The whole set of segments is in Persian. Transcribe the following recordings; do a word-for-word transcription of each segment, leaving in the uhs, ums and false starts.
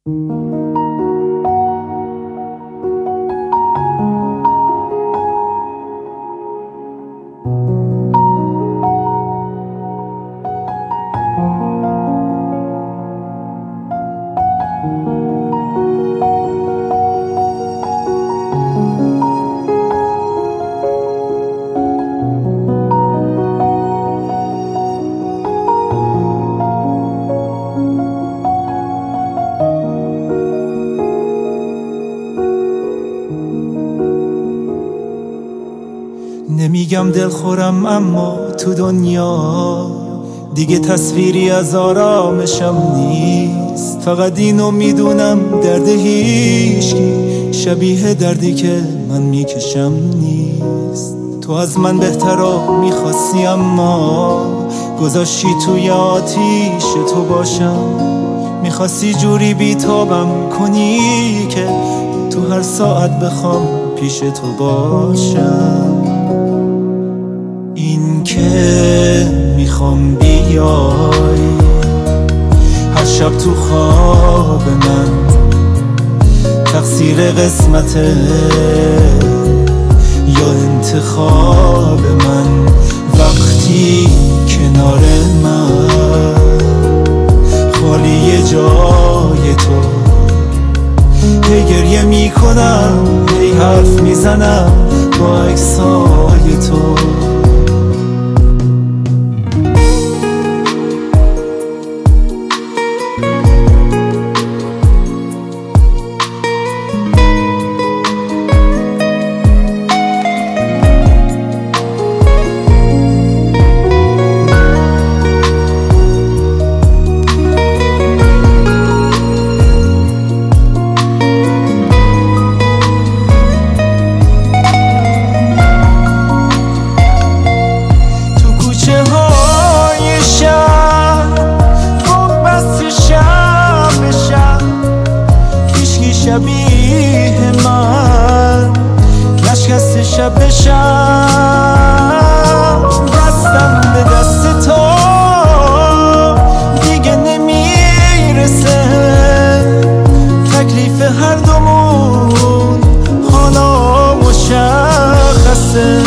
نمیگم دلخورم اما تو دنیا دیگه تصویری از آرامشم نیست. فقط اینو میدونم درد هیچکی شبیه دردی که من میکشم نیست. تو از من بهترا میخواستی اما گذاشتی توی آتیش تو باشم. میخواستی جوری بیتابم کنی که تو هر ساعت بخوام پیش تو باشم. این که میخوام بیای هر شب تو خواب من، تقصیر قسمته یا انتخاب من. وقتی کنار من خالی جای تو، هی گریه میکنم هی حرف میزنم با عکسای تو. شبیه من نشکست شب به شب، دستم به دست تو دیگه نمیرسه. تکلیف هر دومون حالا مشخصه.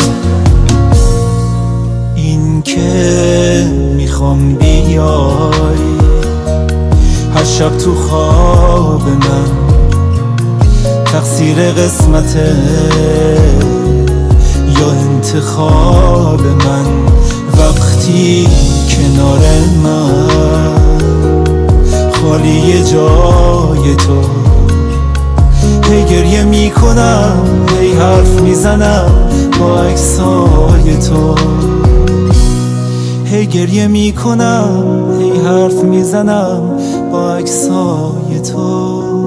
این که میخوام بیای هر شب تو خواب من، تقصیر قسمته یا انتخاب من. وقتی کنار من خالی جای تو، هی گریه میکنم هی حرف میزنم با عکسای تو. هی گریه میکنم هی حرف میزنم با عکسای تو.